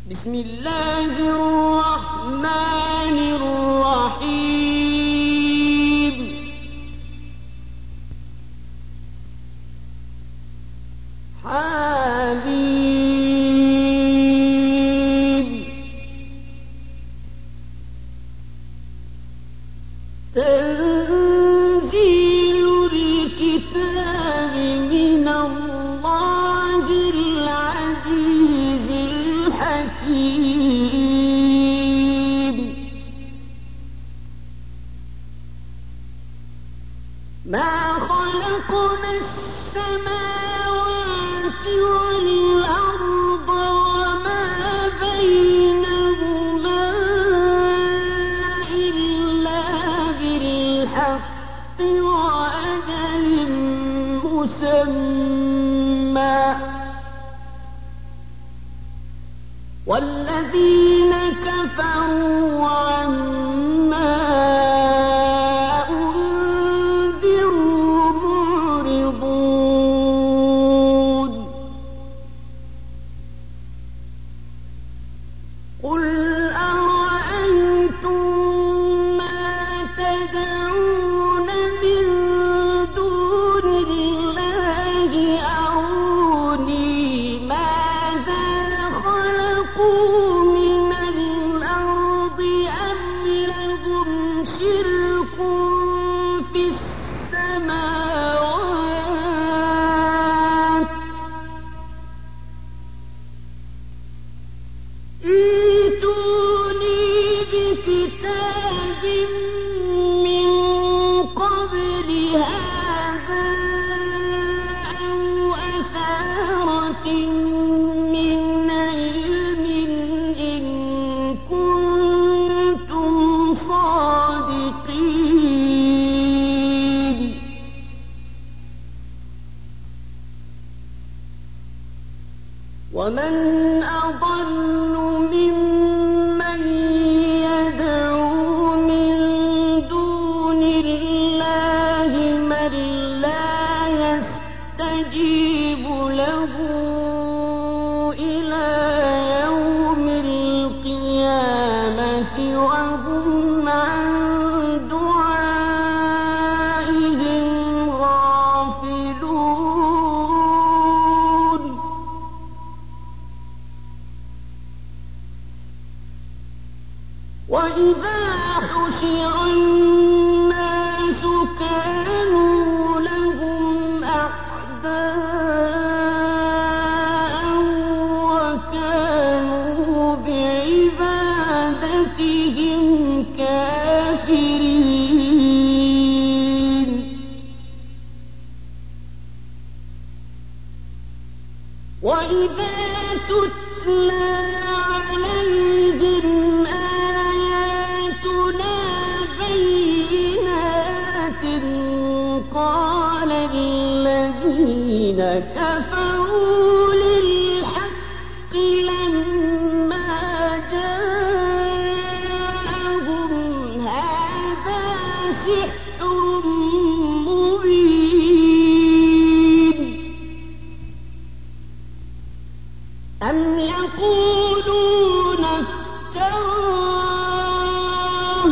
بسم الله الرحمن الرحيم حميم تنزيل الكتاب من الله العزيز الحكيم ما خلقنا السماوات والأرض وما بينهما إلا بالحق وأجل مسمى والذين كفروا عما أنذروا معرضون قل أرأيتم ما تدعون من دون الله أروني ماذا خلقوا من الأرض أم لهم شرك في السماوات ائتوني بكتاب من قبل هذا أو أثارة من علم إن كنتم صادقين ومن أضل ممن يدعو من دون الله من لا يستجيب له إلى يوم القيامة وهم عن دعائهم غافلون وإذا حشر الناس كانوا لهم أعداء وكانوا بعبادتهم كافرين وإذا تتلى عليهم آياتنا بينات قال الذين كفروا للحق لما جاءهم هذا سحر مبين أم يقولون افتراه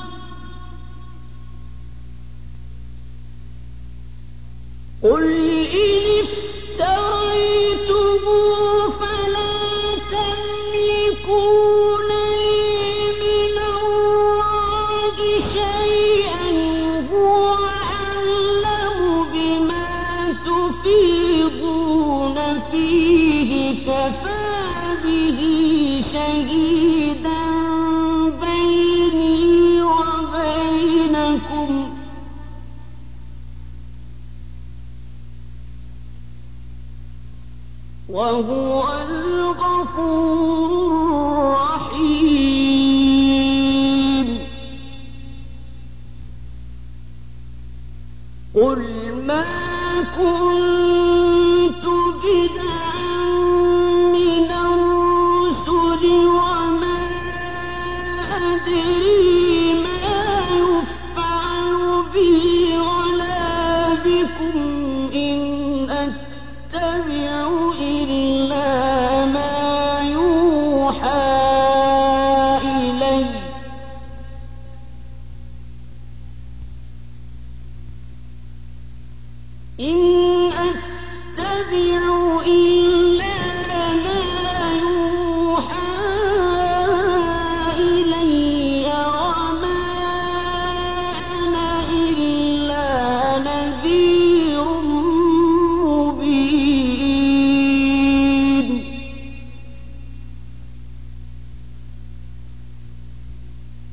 قل إن افتريته فلا تملكون لي من الله شيئا هو أعلم بما تفيضون فيه كفى به شهيدا بيني وبينكم وهو الغفور الرحيم قل ما كنت بدعا من الرسل وما أدري ما يفعل بي ولا بكم إن أتبع إلا ما يوحى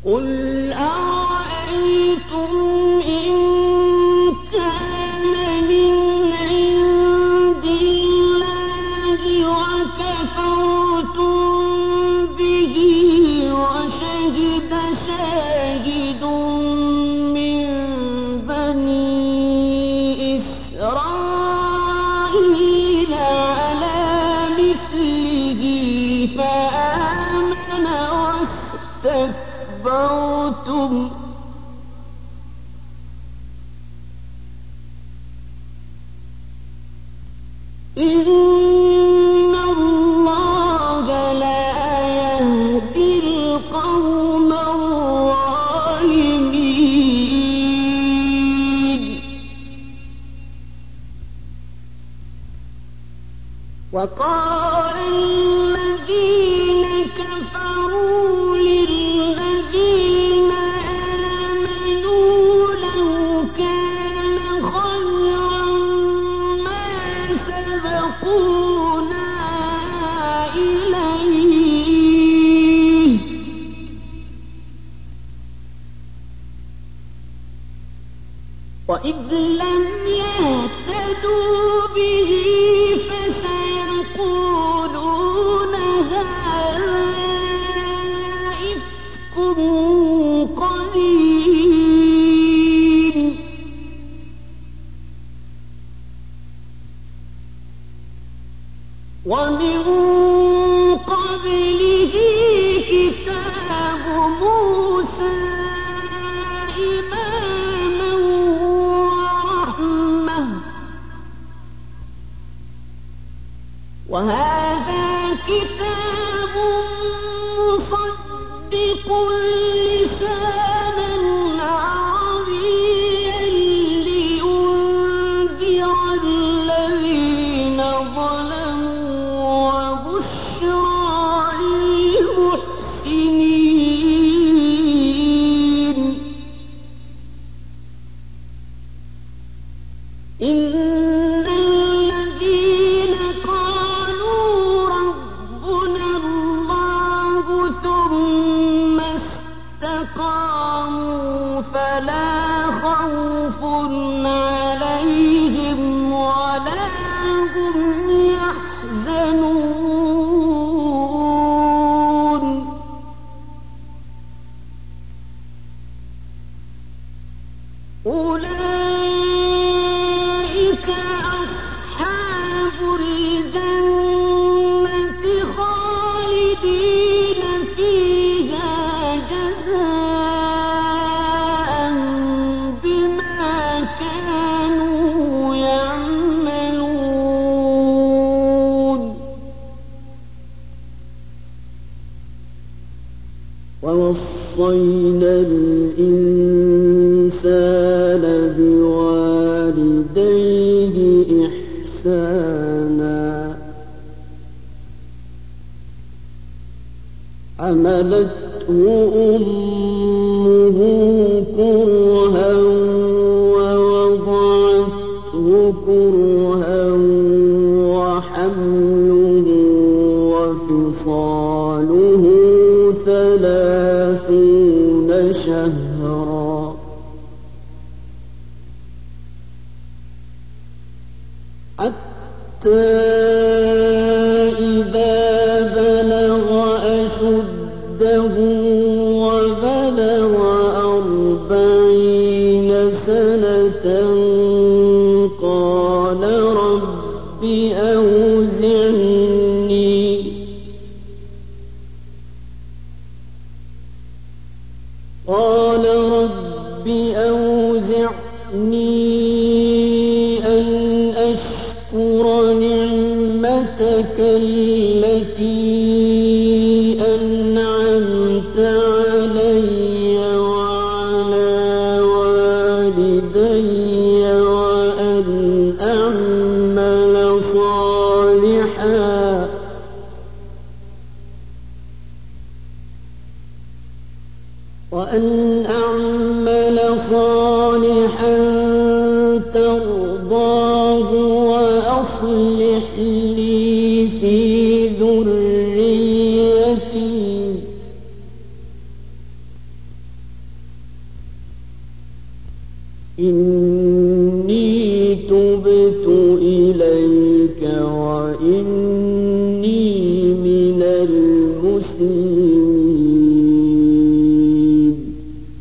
قُلْ أَرَأَيْتُمْ إِن كَانَ مِنْ عِندِ اللَّهِ وَكَفَرْتُم بِهِ وَشَهِدَ شَاهِدٌ مِّن بَنِي إِسْرَائِيلَ عَلَىٰ مِثْلِهِ فَآمَنَ وَاسْتَكْبَرْتُمْ إِنَّ اللَّهَ لَا يَهْدِي الْقَوْمَ الظَّالِمِينَ. وَقَالَ الَّذِينَ كَفَرُوا لِلَّذِينَ آمَنُوا لَوْ كَانَ خَيْرًا مَّا سَبَقُونَا إِلَيْهِ وَإِذْ لَمْ يَهْتَدُوا بِهِ فَسَيَقُولُونَ هَٰذَا إِفْكٌ قَدِيمٌ. وَمِن قَبْلِهِ كِتَابُ مُوسَىٰ إِمَامًا وَرَحْمَةً ۚ وَهَٰذَا كِتَابٌ مُّصَدِّقٌ لِّسَانًا عَرَبِيًّا لِّيُنذِرَ الَّذِينَ ظَلَمُوا وَبُشْرَىٰ لِلْمُحْسِنِينَ. إِنَّ الَّذِينَ قَالُوا رَبُّنَا اللَّهُ ثُمَّ اسْتَقَامُوا فَلَا خَوْفٌ عَلَيْهِمْ وَلَا هُمْ يَحْزَنُونَ. أُولَٰئِكَ أَصْحَابُ الْجَنَّةِ خَالِدِينَ فِيهَا جَزَاءً بِمَا كَانُوا يَعْمَلُونَ. وَوَصَّيْنَا الْإِنسَانَ بِوَالِدَيْهِ إِحْسَانًا حَمَلَتْهُ أُمُّهُ كُرْهًا وَوَضَعَتْهُ كُرْهًا وَحَمْلُهُ وَفِصَالُهُ 30 شهرا حتى إذا بلغ أشده وبلغ 40 سنة قال رب أوزعني أن أشكر نعمتك التي أنعمت علي وعلى والدي وأن أعمل صالحا ترضاه وأصلح لي في ذريتي المسلمين.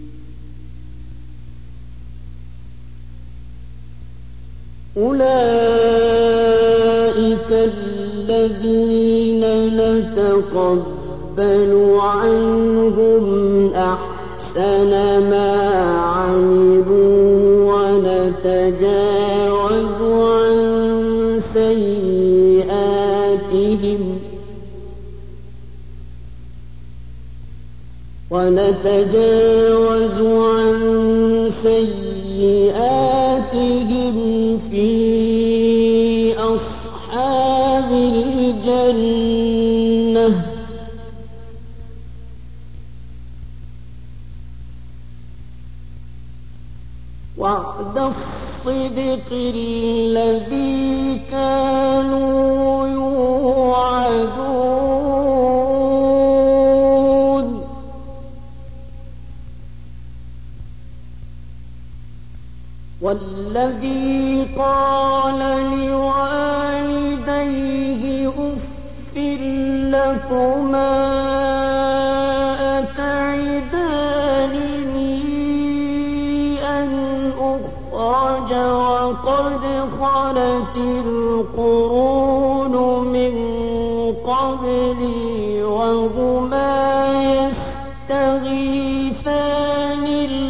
أولئك الذين نتقبل عنهم أحسن ما عملوا ونتجاوز عن سيئاتهم في أصحاب الجنة وعد الصدق الذي كانوا يوعدون. والذي قال لوالديه أف لكما أتعدانني أن أخرج وقد خلت القرون من قبلي وهما يستغيثان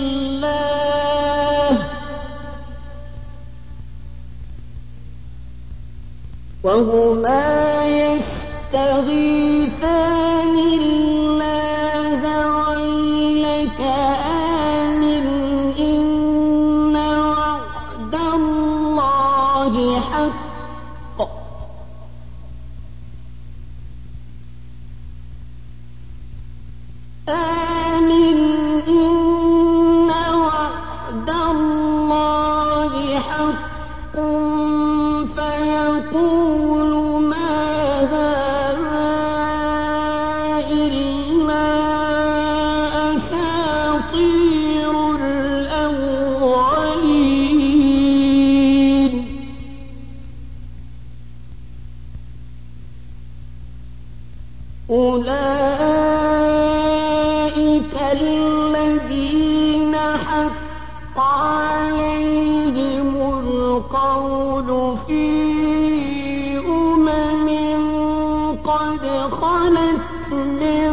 الله ويلك آمن إن وعد الله حق آمن إن وعد الله حق فيقول ما هذا إلا أساطير الأولين. أولئك الذين حق عليهم القول في قد خلت من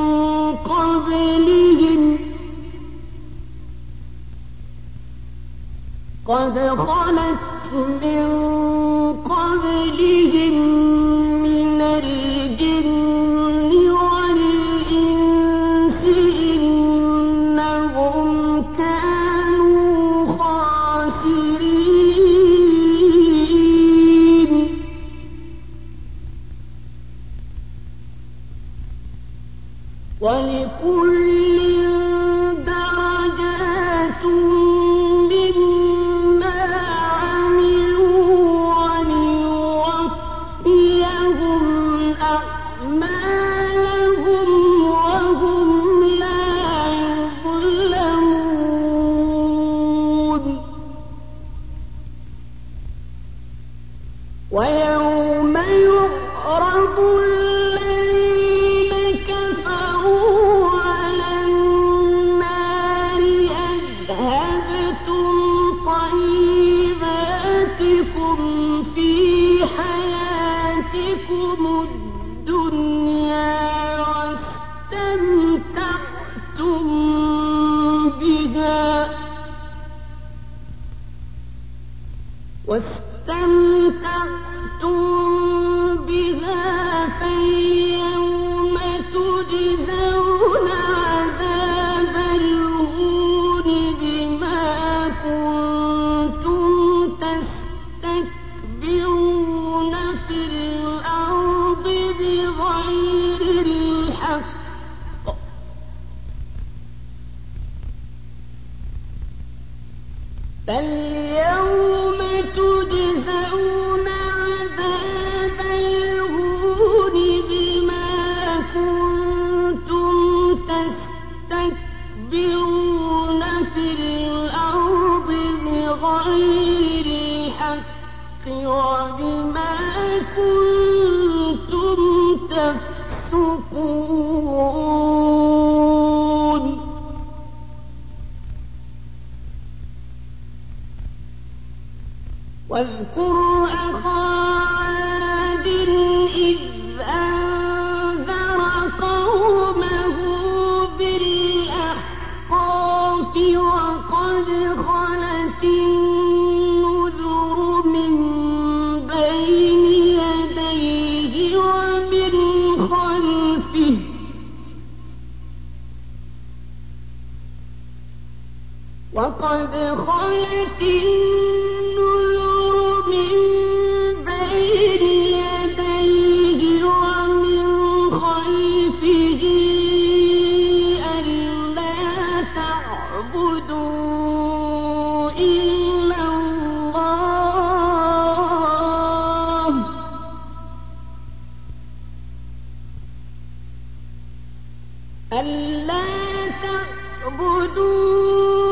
قبلهم من الجن والإنس إنهم كانوا خاسرين. ولكل درجات مما عملوا وليوفيهم أعمالهم وهم لا يظلمون. ويوم يعرض واستمتعتم بها فاليوم تجزون عذاب الهون بما كنتم تستكبرون في الأرض بغير الحق فاليوم تجزون عذاب الهون بما كنتم تستكبرون في الأرض بغير الحق وبما كنتم تفسقون. واذكر أخا عاد إذ أنذر قومه بالأحقاف وقد خلت النذر من بين يديه ومن خلفه وقد خلت النذر من بين يديه ومن خلفه ألا تعبدوا إلا الله ألا تعبدوا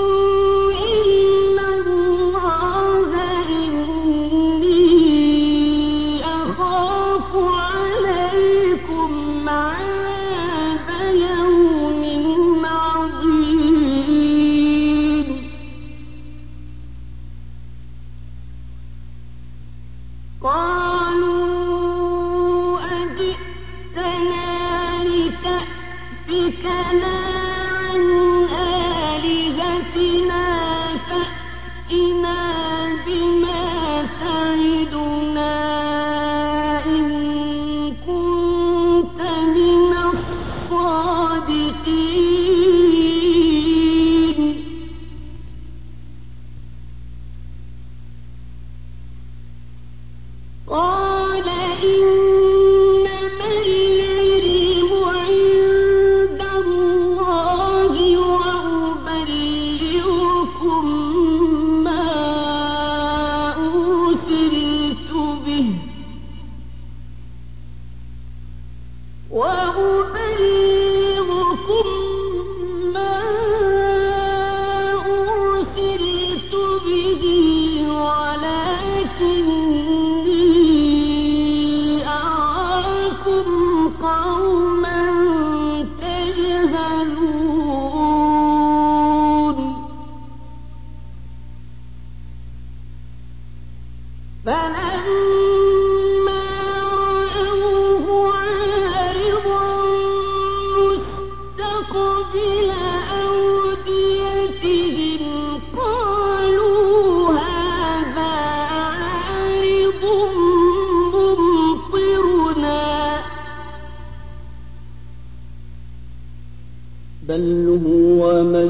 بل هو ما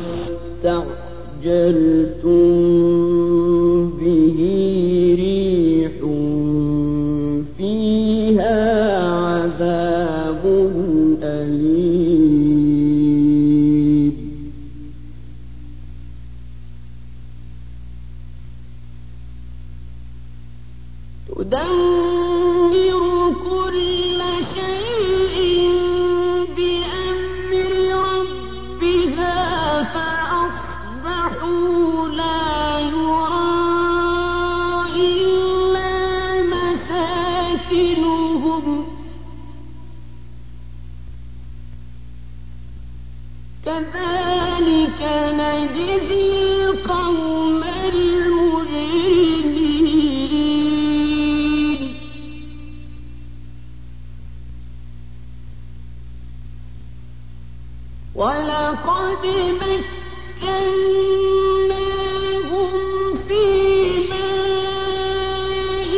استعجلتم به ريح فيها عذاب أليم تدمر كل شيء بأمر ربها فأصبحوا لا يرى إلا مساكنهم كذلك نجزي القوم المجرمين ولقد مكناهم في ماء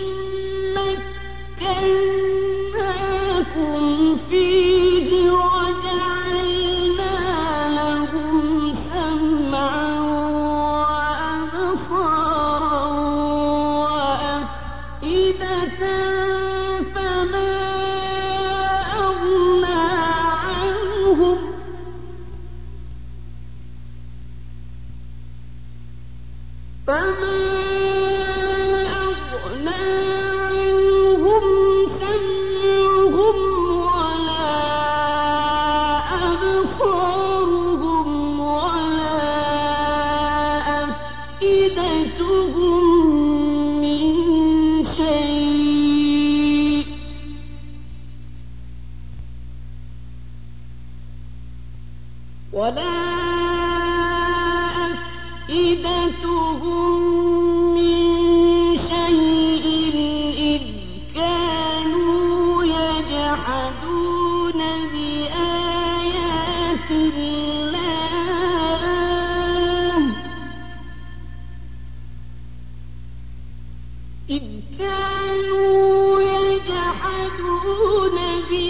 مكناكم فيه وجعلنا لهم سمعا وأبصارا وأفئدة فما أغنى عنهم سمعهم ولا أبصارهم ولا أفئدتهم من شيء ولا أفئدتهم من شيء الله إذ كانوا يجحدون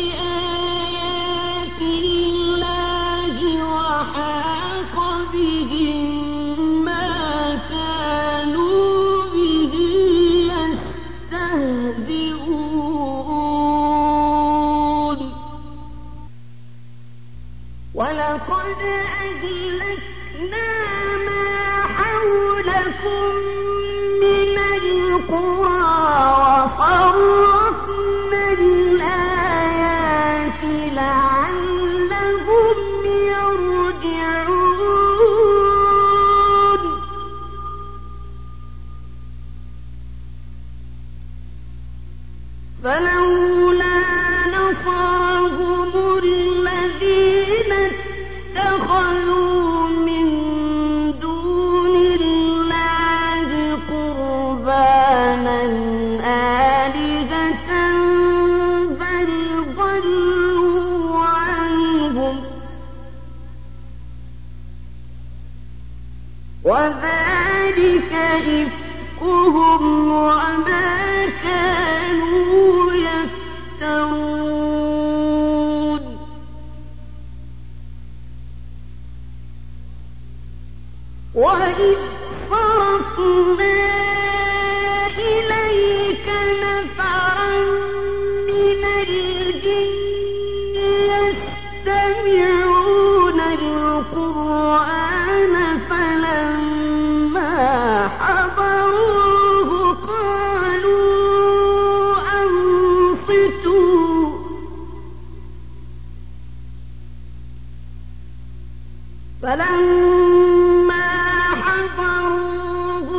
بآيات الله وحاق بهم ما كانوا به يستهزئون ولقد أهلكنا ما حولكم من القرى وصرفنا الآيات لعلهم يرجعون فلولا نصرهم الذين اتخذوا من دون الله قربانا آلهة بل ضلوا عنهم وذلك إفكهم وما كانوا يفترون وإذ صرفنا إليك نفرا من الجن يستمعون القرآن فلما حضروه قالوا أنصتوا فلما حضروه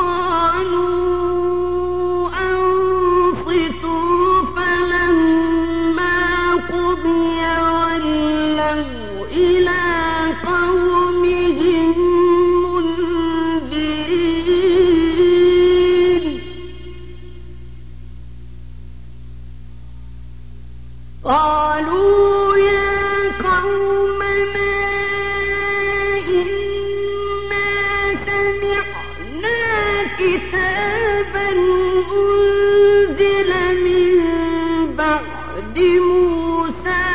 قالوا أنصتوا فلما قضي ولوا إلى قومهم منذرين قالوا يا قومنا إنا سمعنا كتابا أنزل من بعد موسى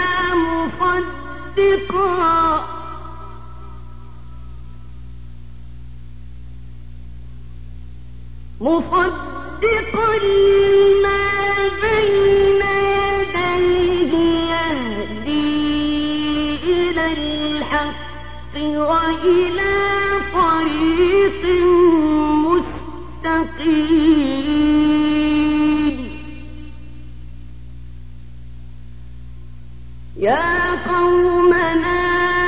مصدقا لما بين يديه يهدي إلى الحق وإلى طريق مستقيم يا قومنا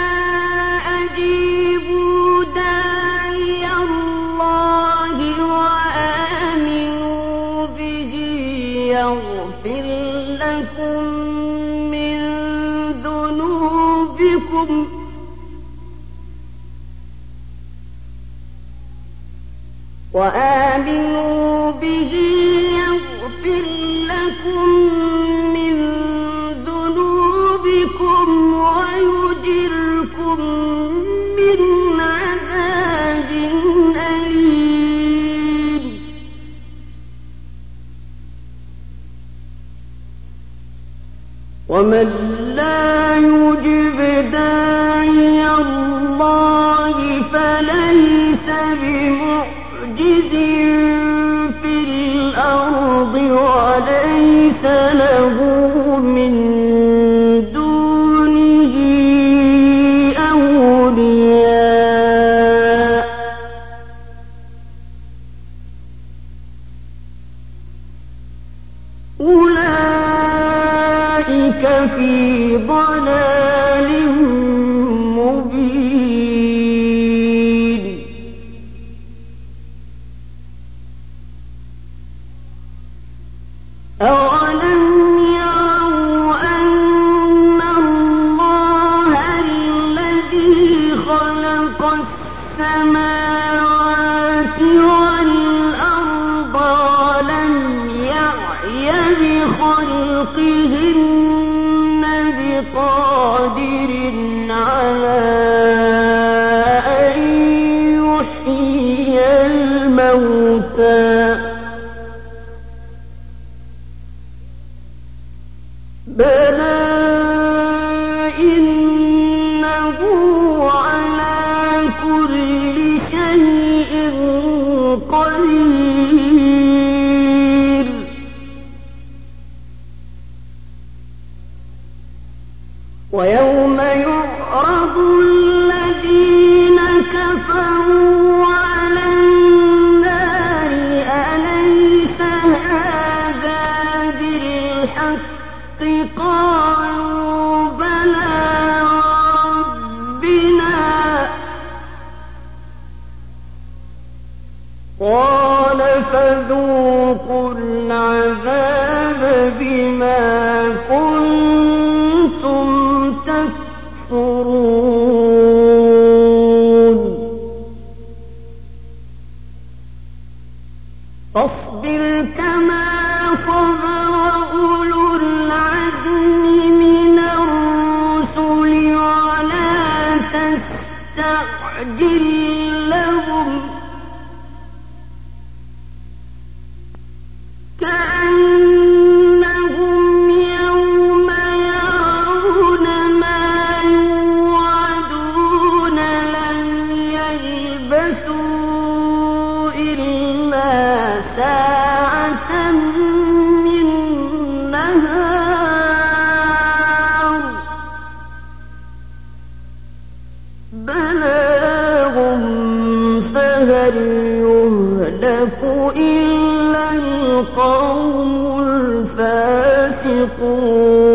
أجيبوا داعي الله وآمنوا به يغفر لكم من ذنوبكم ويجركم من عذاب أليم ومن لا يجب داعي الله فليس بمعجز في الأرض وليس له من دونه أولياء أولئك في ضلال مبين أولم يروا أن الله الذي خلق السماوات والأرض ولم يعي بخلقهن بقادر بقادر على أن يحيي الموتى بلى إنه على كل شيء قدير ويوم يعرض الذين كفروا على النار أليس هذا بالحق قالوا بلى ربنا قال فذوقوا العذاب بما كنتم تكفرون فاصبر كما صبر أولو العزم من الرسل ولا تستعجل لهم كأنهم يوم يرون ما يوعدون لم يلبثوا إلا ساعة من نهار بلاغ فهل يهلك إلا القوم الفاسقون